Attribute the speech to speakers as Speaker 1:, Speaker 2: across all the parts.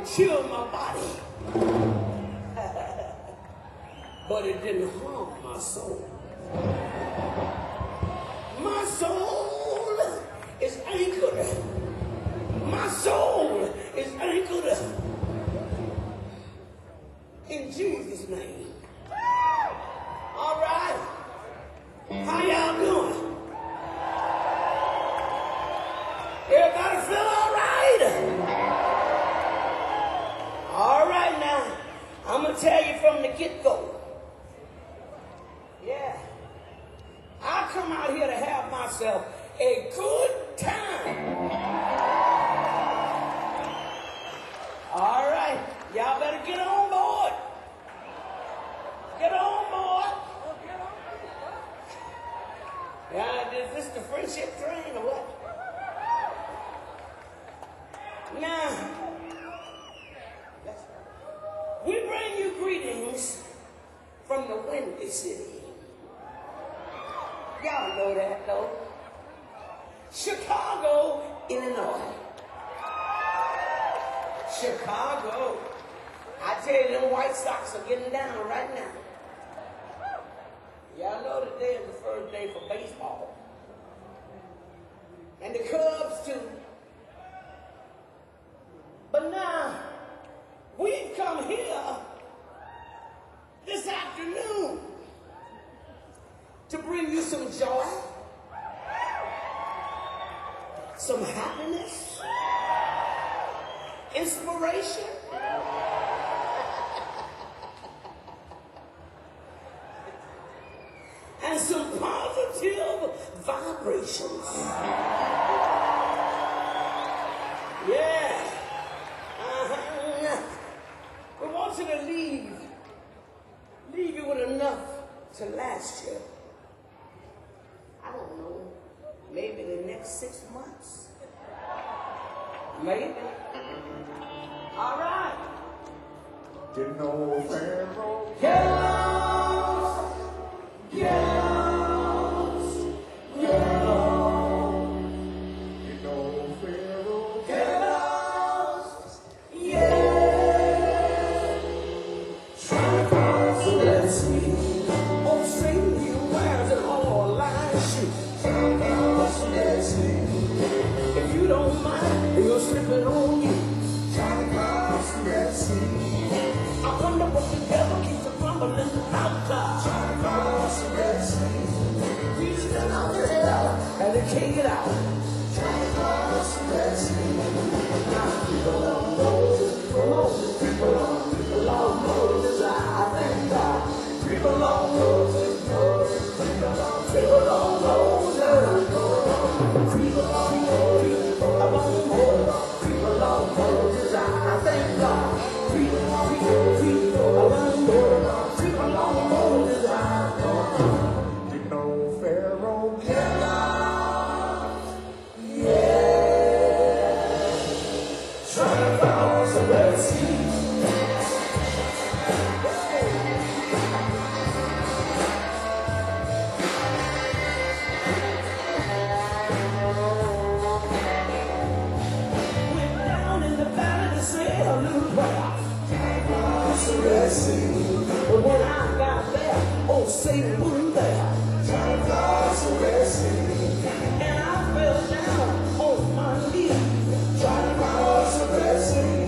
Speaker 1: It chilled my body. But it didn't harm my soul. My soul is anchored. My soul is anchored in Jesus' name. All right. How y'all doing? Everybody feel all right? All right now. I'm going to tell you from the get-go. Yeah. I come out here to have myself a good time. All right. Y'all better get on board. Get on board. Yeah, is this the friendship train or what? Now, we bring you greetings from the Windy City. Y'all know that, though. Chicago, Illinois. Chicago. I tell you, them White Sox are getting down right now. Y'all know today is the first day for baseball. And the Cubs, too. But now, we've come here this afternoon to bring you some joy, some happiness, inspiration, and some positive vibrations. Yeah. We want you to leave you with enough to last you. I don't know, maybe the next 6 months. Maybe. All right.
Speaker 2: Get no Pharaoh.
Speaker 1: Get lost. Get lost. Get lost.
Speaker 2: Get no Pharaoh.
Speaker 1: Get lost. Yeah. Trying to cross the Red Sea. Oh, sing you wears an all-line shoe. Trying to cross the Red Sea. If you don't mind, you're slipping on you.
Speaker 2: Trying to cross the Red Sea.
Speaker 1: I wonder what the devil keeps rumbling about God.
Speaker 2: Trying to cross the Red Sea.
Speaker 1: He's been out there and he can't get out.
Speaker 2: Trying to cross the Red Sea.
Speaker 1: Now people don't know Moses. People don't know Moses. I thank God. People don't know Moses. People don't know Moses. People don't know People don't know Moses. I thank God. People don't know Moses.
Speaker 2: Get no Pharaoh.
Speaker 1: Get lost. Yeah. Trying to cross the Red Sea. Went down in the valley to say a little prayer. Cross the Red Sea. But when I got there, oh, Satan wasn't there.
Speaker 2: Trying to cross the Red Sea.
Speaker 1: And I fell down on my knees.
Speaker 2: Trying to cross the Red Sea.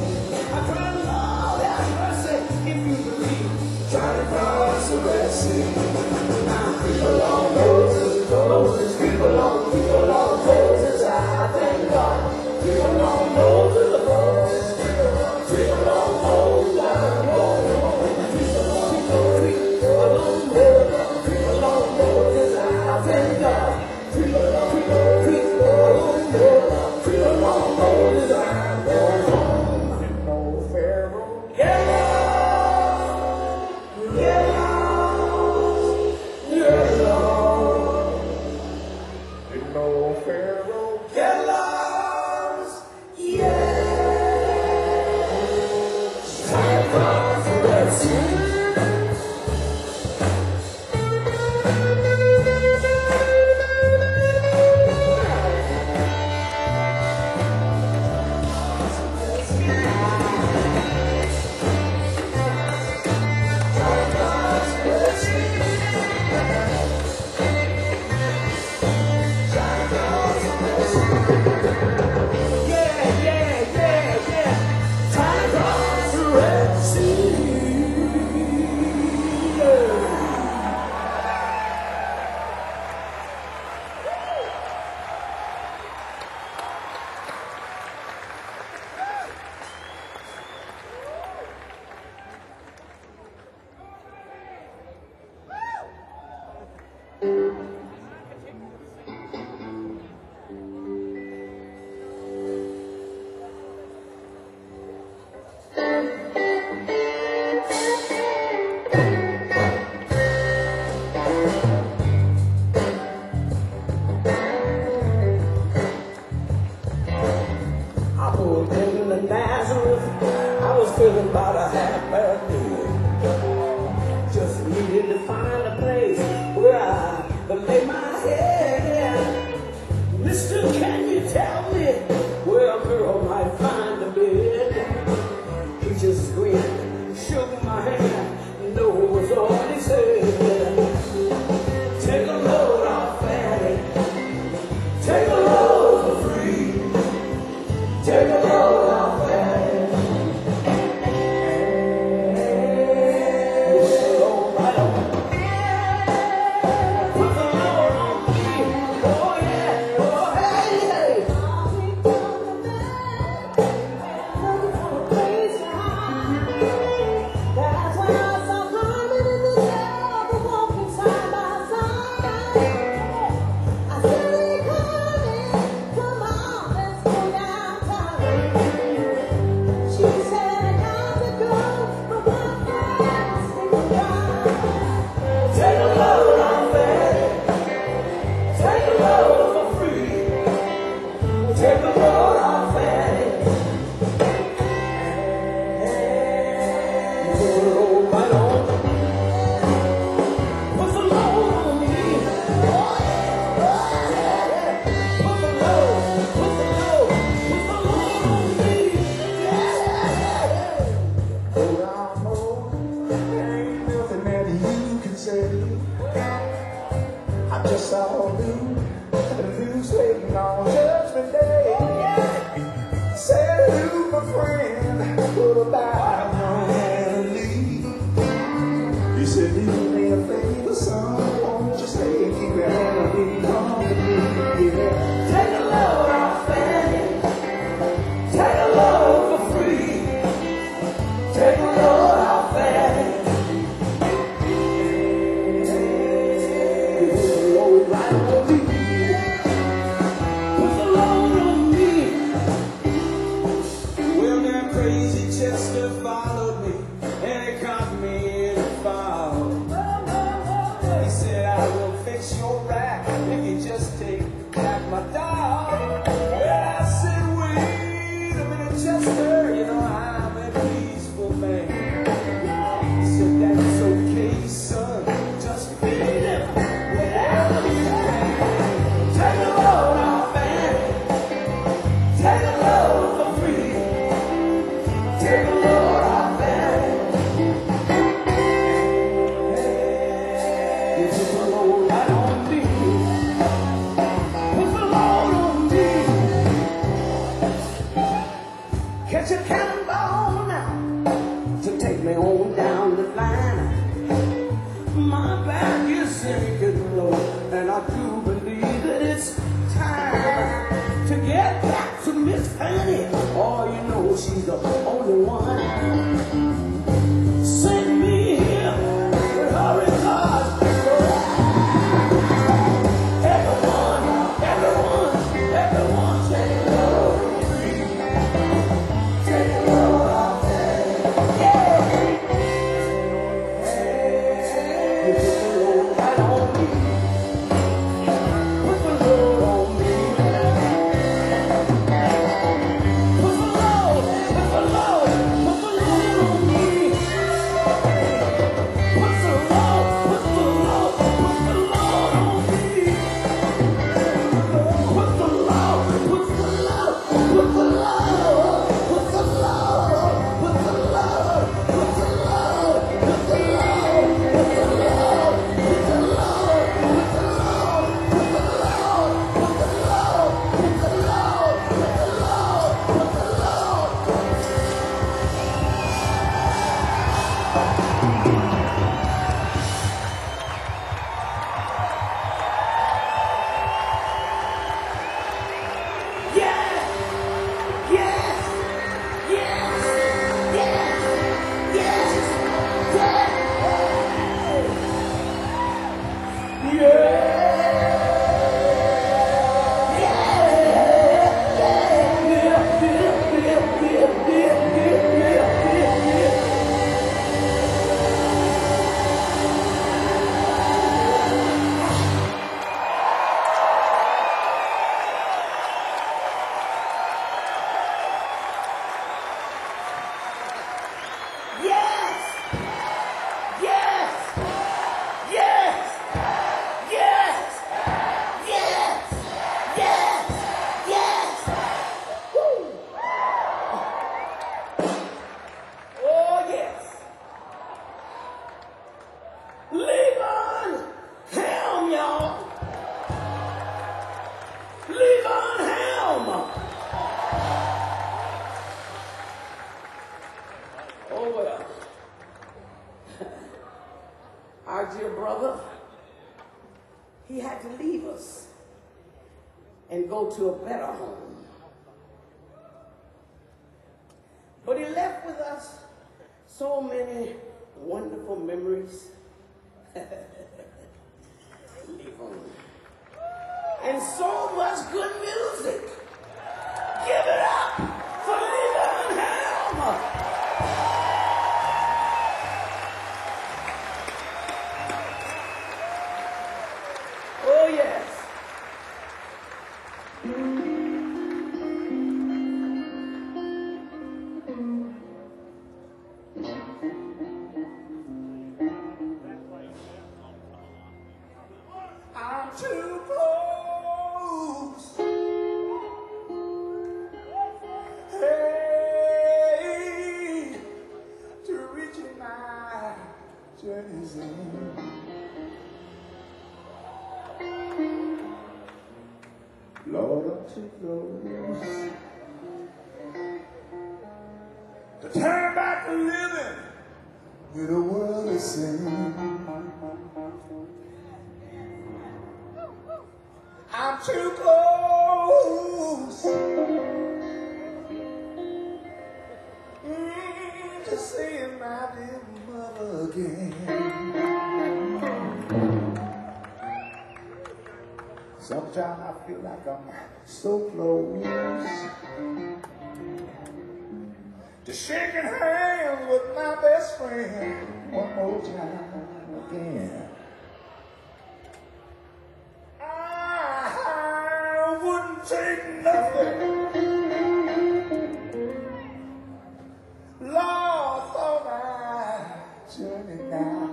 Speaker 1: of Nazareth, I was feeling about a half-bad day. Just needed to find a place where I could lay my head. Mister, can you tell me where a girl might find a bed? He just grinned, shook my hand, no was all he said. Take a load off Fanny, take a load for free, take a load off Fanny.
Speaker 2: I just saw news waiting on Judgment Day. Said who, my friend, put a Bible and leave. He said, you ain't a favor, son, won't you stay and keep your hand on me, yeah.
Speaker 1: Take a load off Fanny, take a load for free, take a load off Fanny.
Speaker 2: Chester followed me and he caught me in a foul. He said, I will fix your rack if you just take back my dog. Well, I said, wait a minute, Chester, you know I'm a peaceful man. He said, that's okay, son, just feed him whatever you can. Take a load off, man. Take a load for free. Take a load off Fanny. You took a load right on me. Put the load on me. Catch a cannonball now to take me on down the line. My back is sinking low, and I do believe that it's time to get back to Miss Fanny. Oh, you know she's the only one. Send me here with her regards. Everyone, everyone, everyone, take a load free. Take a load off Fanny. Yeah. You put the load right on me. Put the load on me. Put the load, put the load, put the load.
Speaker 1: Oh well. Our dear brother, he had to leave us and go to a better home. But he left with us so many wonderful memories. And so much good music. Give it up for Leland Helm. Oh yes. I'm too close. Hey, to reach my journey's end. Lord, I'm too close to turn back to living with the world is saying. I'm too close to seeing my dear mother again. Sometimes I feel like I'm so close to shaking hands with my best friend one more time again. Take nothing, Lord, for my journey now.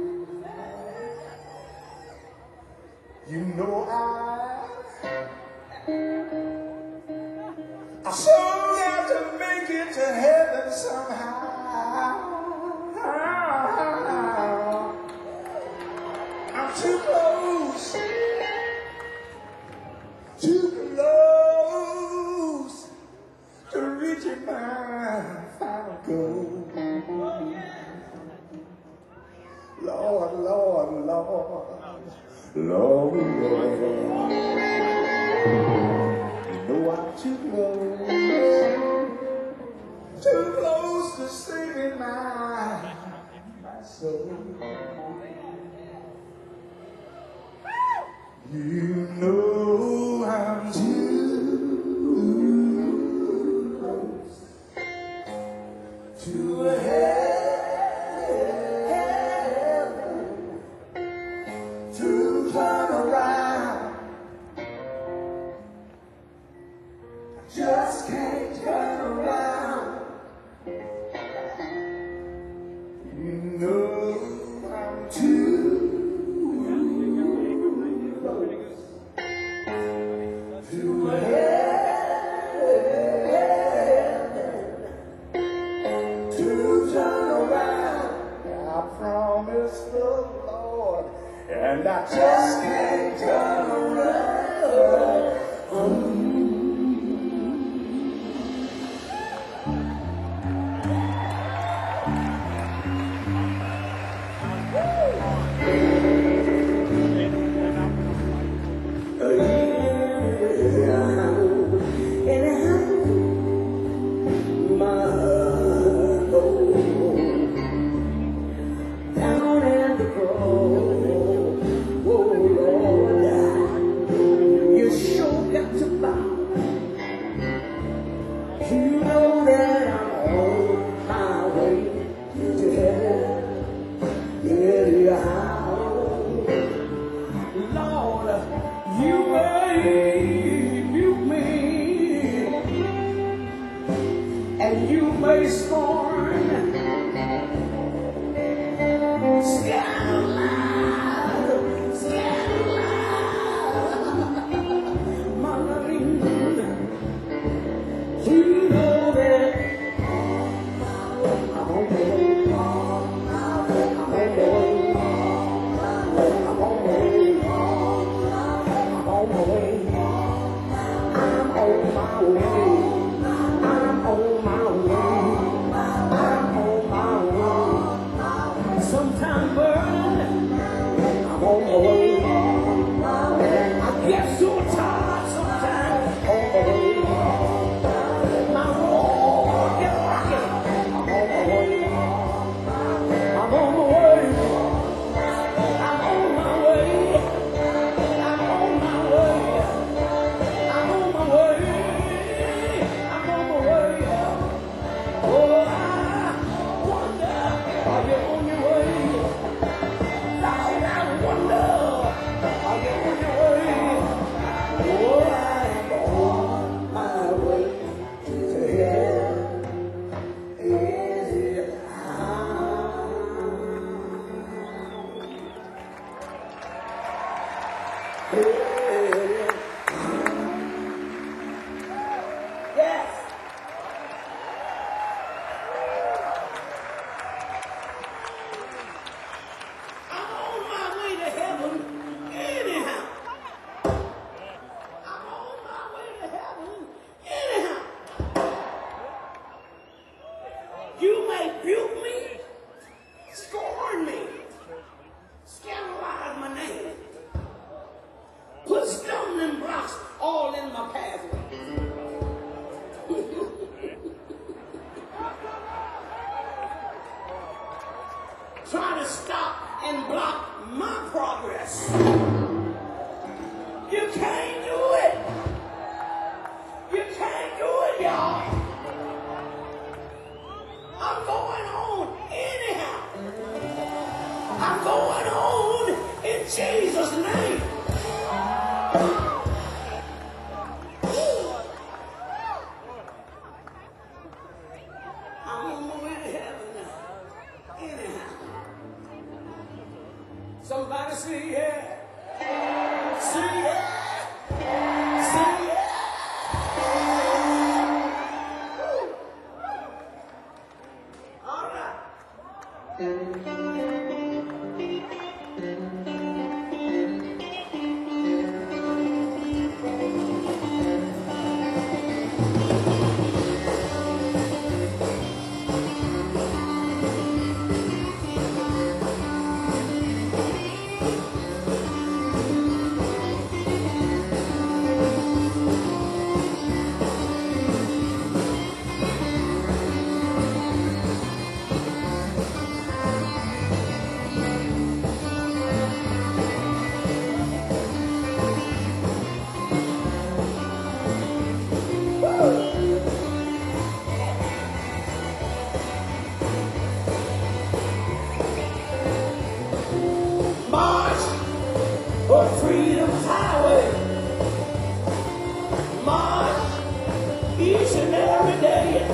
Speaker 1: You know I sure got to make it to heaven somehow. I'm too close. Too close to reaching my final goal. Lord, Lord, Lord, Lord, Lord. You know I'm too close to saving my soul. You know I'm too close to heaven to turn around. Just can't turn around. You know I'm too and I just can't turn around. And you may scorn, you know that I'm on the way. I'm on my way. trying to stop and block my progress. You can't do it. You can't do it, y'all. I'm going on anyhow. I'm going on in Jesus' name. I'm on my way to heaven now. Anyhow. Somebody say yeah. Say yeah. Say yeah. All right. March for freedom's highway. March each and every day.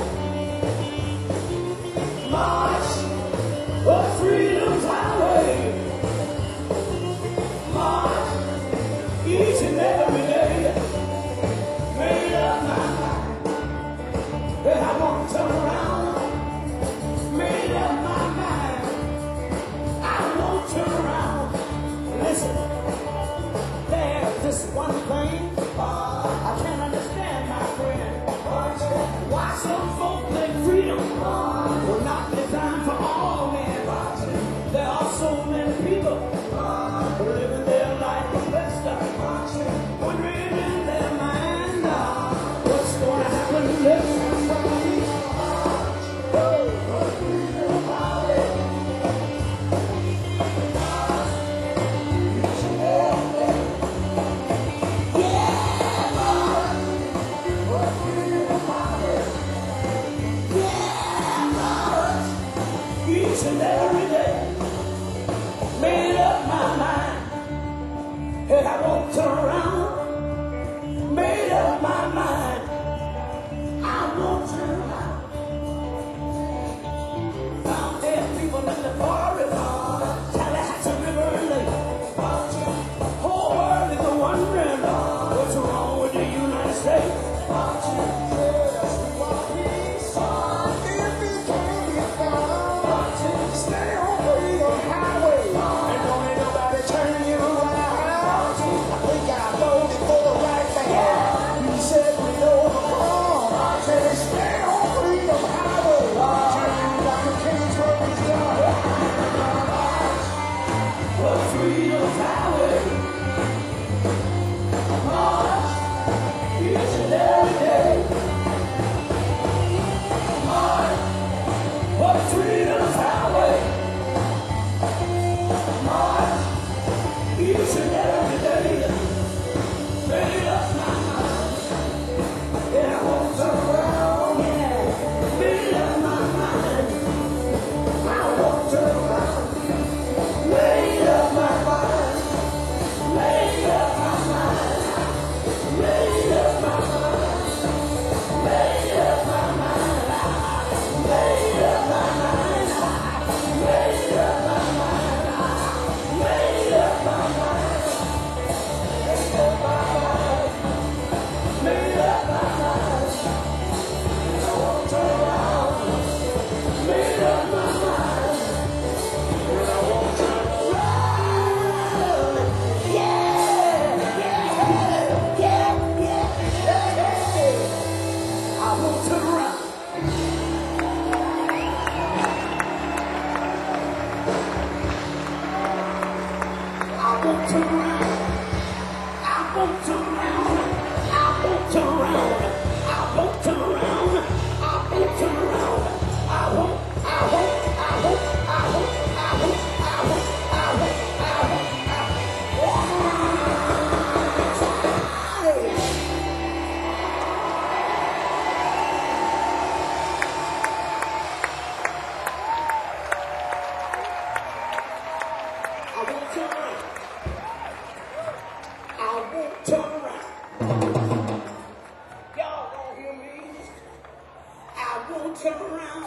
Speaker 1: March for freedom's highway. March each and every day. Made up my mind that I won't turn around. Made up my mind I won't turn around. Listen, there's this one thing I can't understand, my friend. Why some folk think freedom was not designed for all men. There are so many people living their life the best of, wondering in their mind what's going to happen next. Each and every day, made up my mind, and I won't turn around. Made up my mind, I won't turn around. Found dead people in the forest, Tallahatchie River and Lake. Whole world is wondering what's wrong with the United States. Stay on the highway, and don't let nobody turn you around.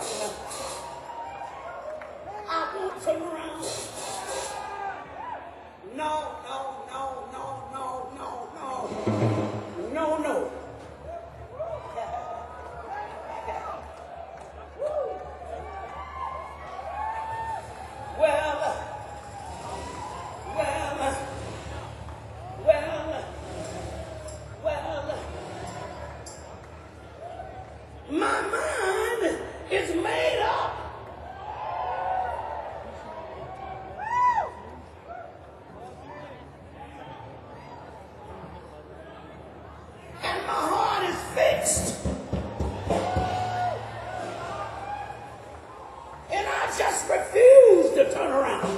Speaker 1: I won't turn around. No, no, no, no, no, no, no. No, no. Well, my mind is made up. And my heart is fixed. And I just refuse to turn around.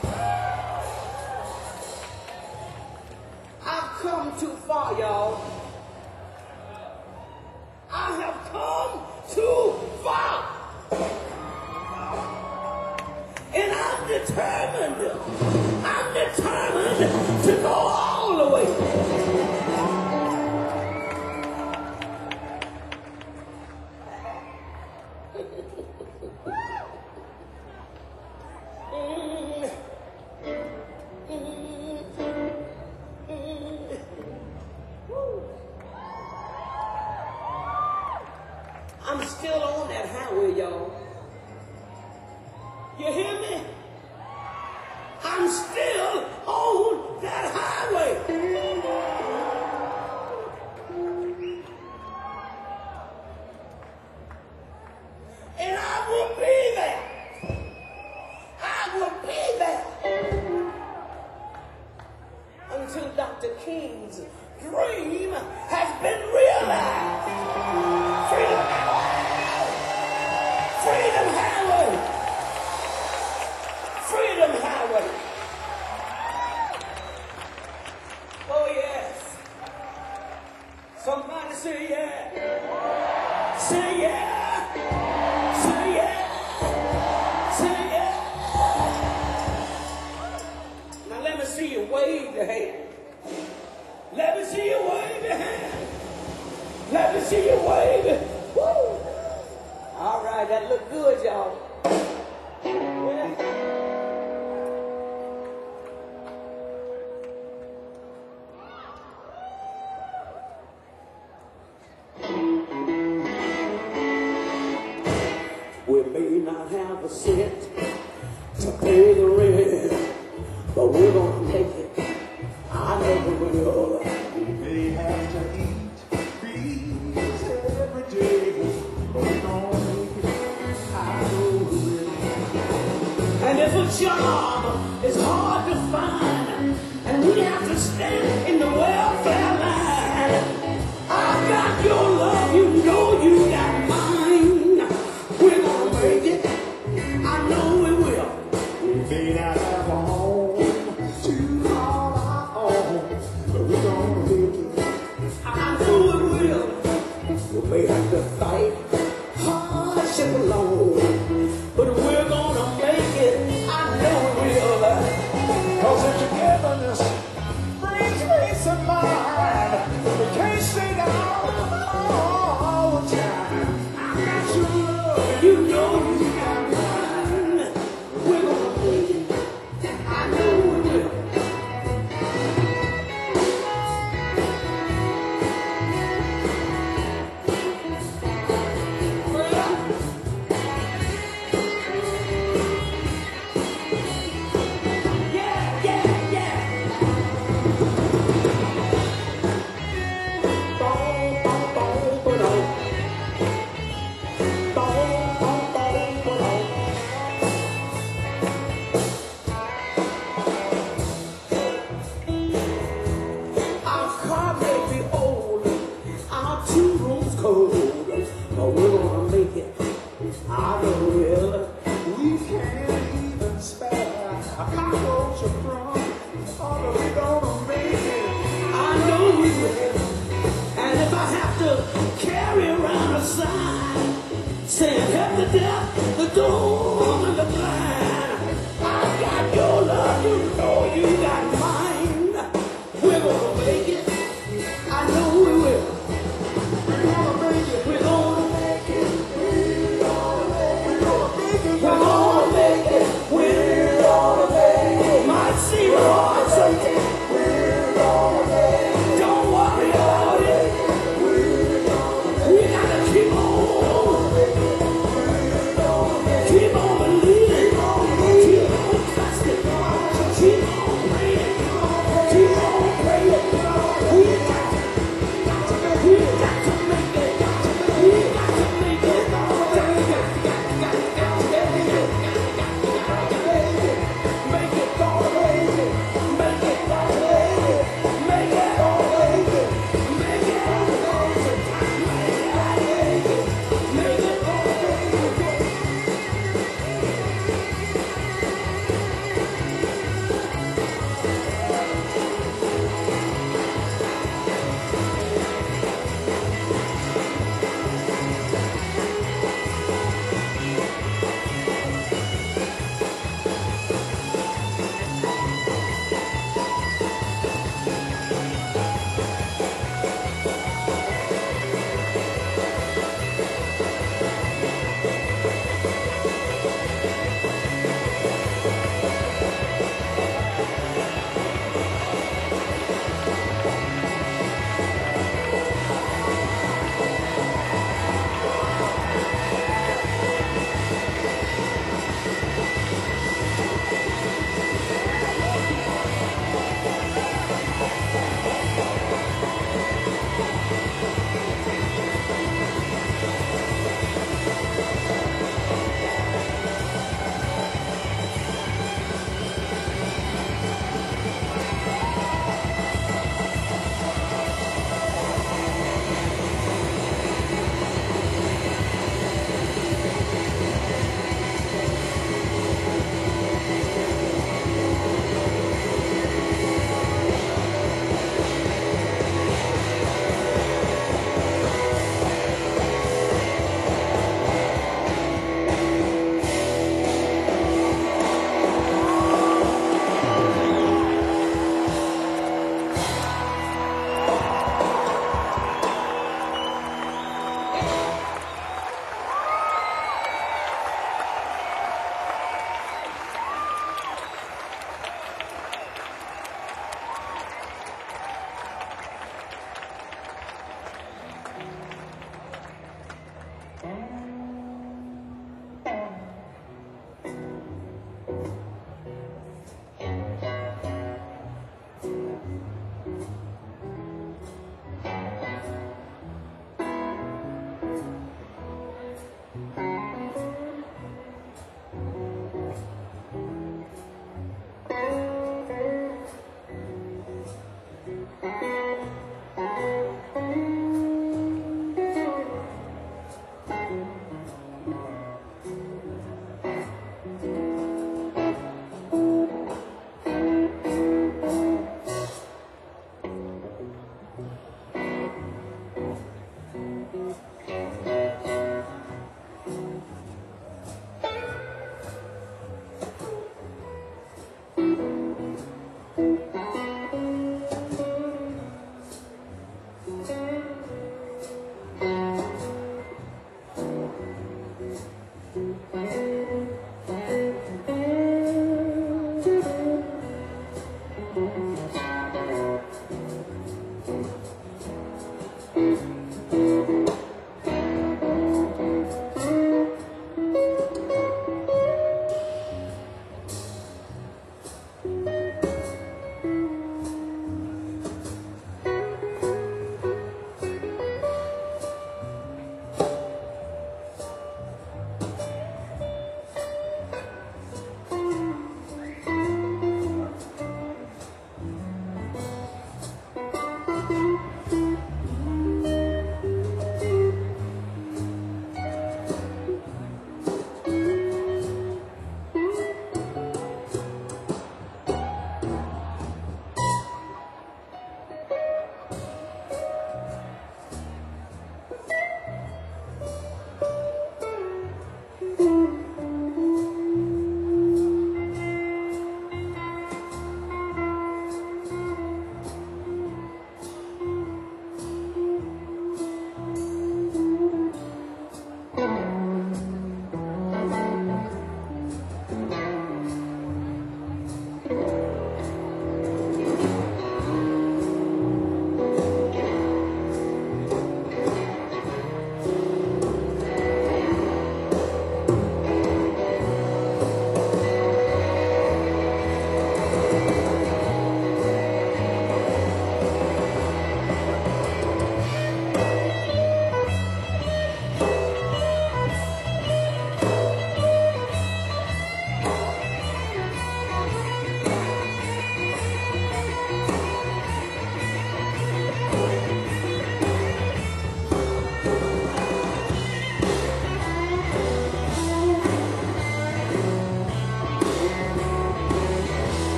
Speaker 1: I've come too far, y'all. I have come too far. And I'm determined to go all the way. I'm still on that highway, y'all. You hear me? I'm still on that highway. And I will be there. I will be there. Until Dr. King's dream has been realized. Freedom Highway! Freedom Highway! Freedom Highway! Oh yes! Somebody say yeah! Say yeah! Say yeah! Say yeah! Now let me see you wave your hand. Let me see you wave your hand. Let me see you wave it. Woo! All right, that look good, y'all. Yeah. We may not have a cent to pay the rent, but we're gonna make it. I know we will.
Speaker 3: We may have to eat beans every day, but we're gonna make it. I know we will.
Speaker 1: And if a job is hard to find, and we have to stand in the welfare line, I got your love, you know you got mine. We're gonna make it. I know we will.
Speaker 3: We may not have a home to call our own, but we're gonna make it.
Speaker 1: I know we will. We may have to fight hardship alone, but we're gonna make it. I know we will.
Speaker 3: 'Cause the togetherness brings peace of mind. We can't stay down all the time. I got your love.
Speaker 1: You know you got mine. We're gonna make it. I know we will. Yeah, yeah, yeah. Boom, boom, boom, boom, boom. Boom, boom, boom, boom, boom. Our car may be old, our 2 rooms cold, but we're gonna make it. I know we will.
Speaker 3: We can't even spare a cockroach or crumb. Oh, we gonna make it.
Speaker 1: I know we will. And if I have to carry around a sign saying help the deaf, the dumb, and the blind, I got your love, you know you got mine. We're gonna make it. I know we will.
Speaker 3: We're gonna make it.
Speaker 1: We're gonna make it. We're gonna make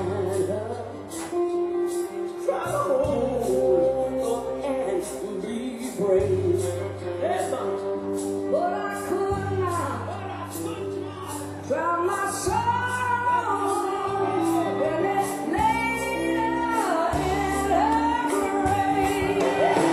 Speaker 1: stand up, try to hold up and be brave. Yes, but I could not drown my soul when it laid out in her grave.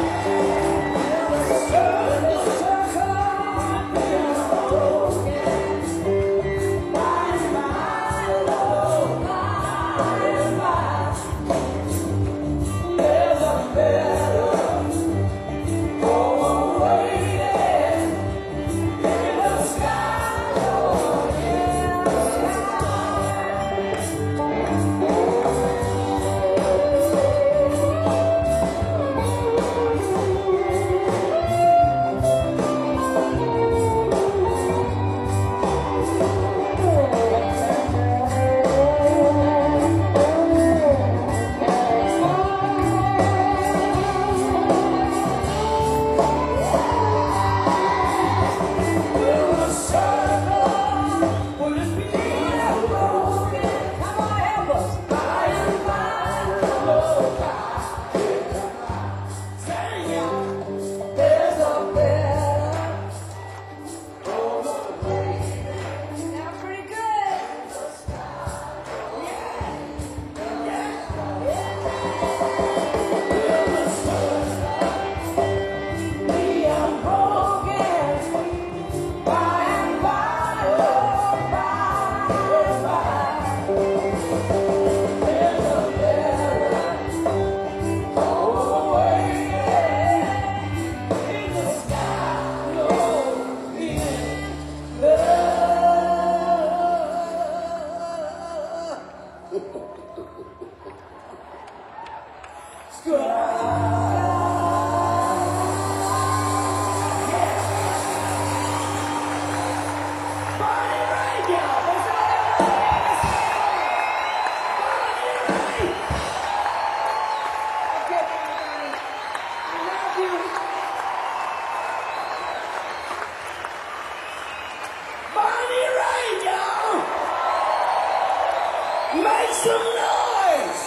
Speaker 1: Make some noise!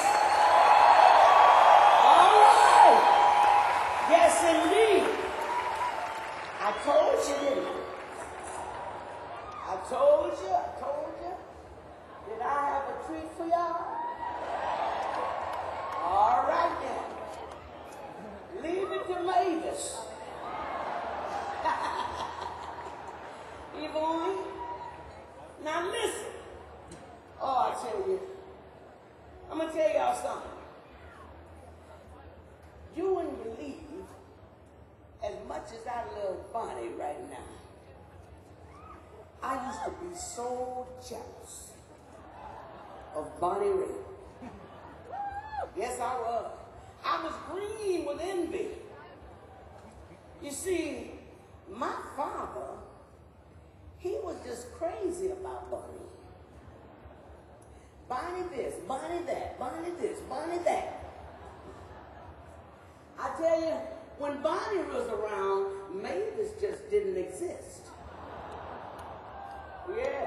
Speaker 1: All right! Yes, indeed. I told you, didn't I? I told you. Did I have a treat for y'all? All right then. Leave it to Mavis. Yvonne, now listen. Oh, I tell you, I'm going to tell y'all something. You wouldn't believe, as much as I love Bonnie right now, I used to be so jealous of Bonnie Raitt. Yes, I was. I was green with envy. You see, my father, he was just crazy about Bonnie. Bonnie this, Bonnie that, Bonnie this, Bonnie that. I tell you, when Bonnie was around, Mavis just didn't exist. Yeah.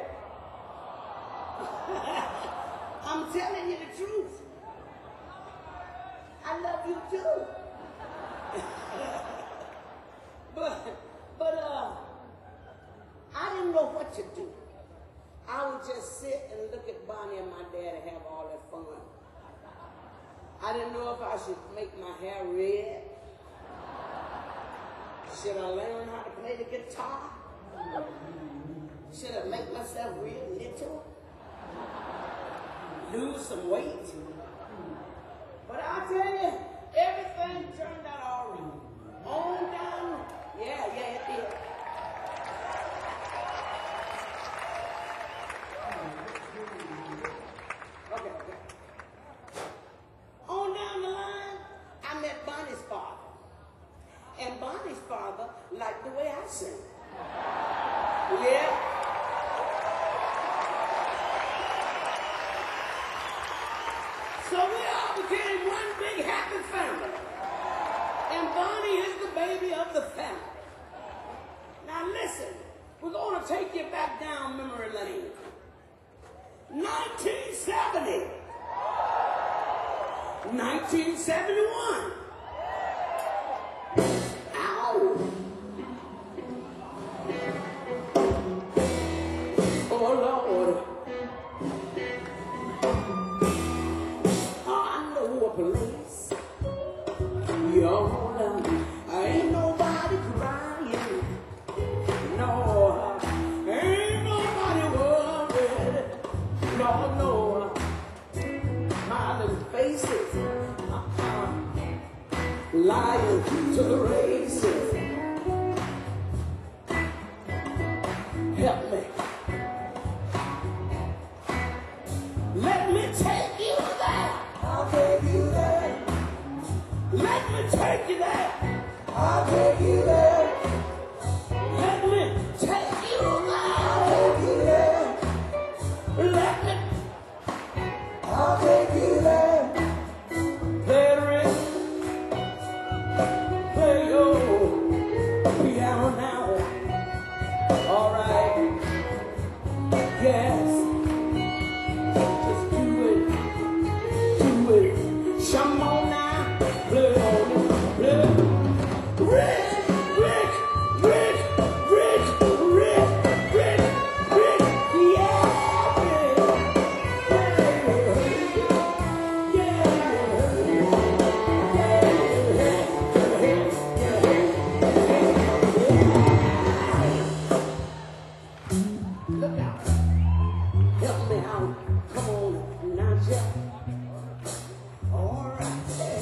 Speaker 1: I'm telling you the truth. I love you too. but I didn't know what to do. I would just sit and look at Bonnie and my dad and have all that fun. I didn't know if I should make my hair red. Should I learn how to play the guitar? Should I make myself real little? Lose some weight? But I'll tell you, everything turned out all right. On down, yeah, it did. Okay. On down the line, I met Bonnie's father. And Bonnie's father liked the way I sing. Yeah. So we all became one big happy family. And Bonnie is the baby of the family. Now listen, we're going to take you back down memory lane. 1970.
Speaker 2: 1971. Ow. Oh, Lord. I know a place. Y'all, ain't nobody crying. No, ain't nobody worried. No, no. Smiling faces. Lying to the races. Help me. Let me take you there.
Speaker 1: I'll take you there.
Speaker 2: Let me take you there.
Speaker 1: I'll take you there.
Speaker 2: Let me take you
Speaker 1: I'll
Speaker 2: there.
Speaker 1: take you there.
Speaker 2: Let me
Speaker 1: I'll take you there.
Speaker 2: play the rhythm. Play your piano now. All right. Yes. Just do it. Do it. Come on now. Play on it. Play. Rick, Rick, Rick, Rick, Rick, Rick, Rick. Yeah. Look out. Help me out. Come on now, Jeff. All right.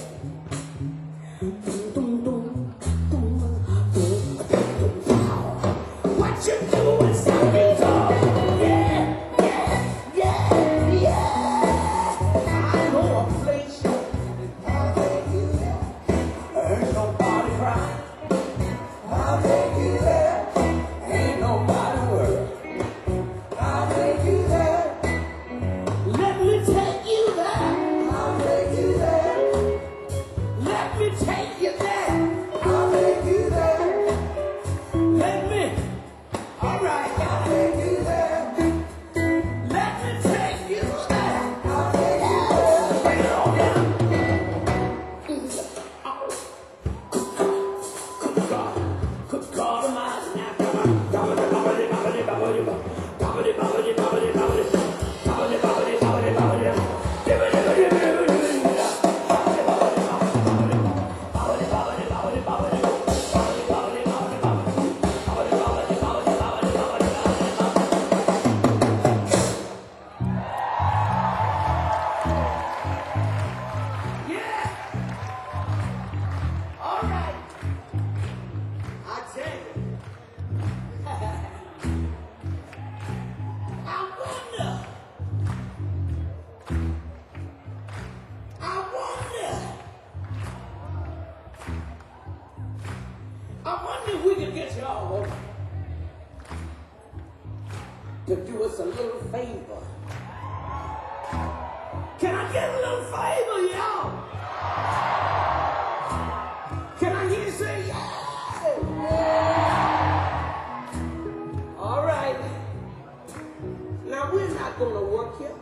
Speaker 2: What you doing, stepping tall? Yeah, yeah, yeah, yeah. I know a place.
Speaker 1: I'll take you there.
Speaker 2: Ain't nobody crying.
Speaker 1: I'll take you there.
Speaker 2: Ain't nobody worried.
Speaker 1: I'll take you there.
Speaker 2: Let me take you there.
Speaker 1: I'll take you there.
Speaker 2: Let me take you there.
Speaker 1: I'll take you there.
Speaker 2: Let me. All right.
Speaker 1: I'll take you there.
Speaker 2: Let me take you there.
Speaker 1: I'll take you there.
Speaker 2: Bring it on down. Good God Almighty. Yeah. All right. I tell you. I wonder if we could get y'all to do us a little favor. Can I get a little favor, y'all? Can I hear you say yeah? All right. Now we're not going to work here.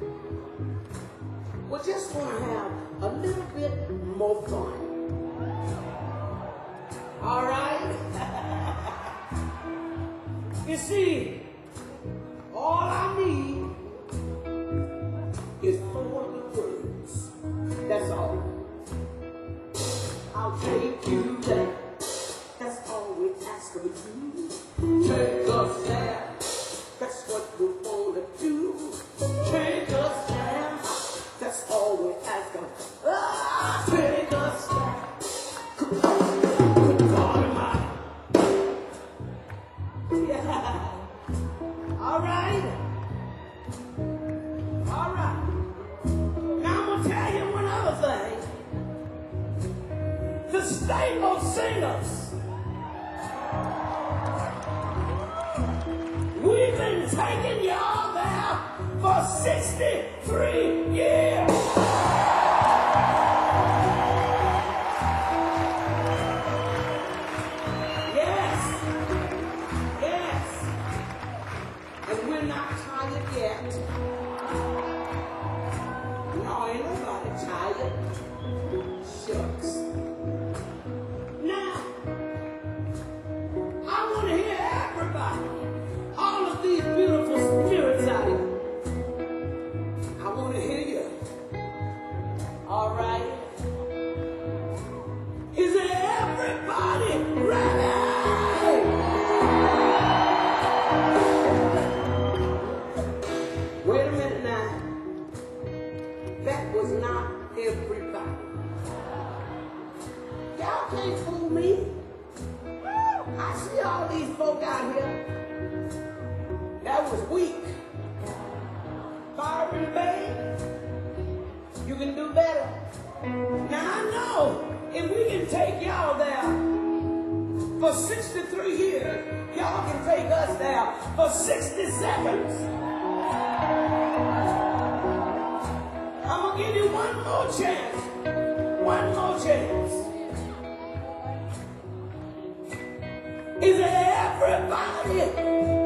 Speaker 2: We're just going to have a little bit more fun. All right? You see, all I need is 4 little words. That's all. I'll take you there. That's all we ask of you. Take us there. That's what we want to do. Take us there. That's all we ask of. Ah, take us there. Good God Almighty. Yeah. All right. All right. Now I'm gonna tell you one other thing. The Stable Singers. We've been taking y'all there for 63 years. Yes. Yes. And we're not tired yet. No, ain't nobody tired. see all these folk out here that was weak. Byron Bay, you can do better. Now I know if we can take y'all there for 63 years, y'all can take us there for 60 seconds. I'm gonna give you one more chance. One more chance. Is everybody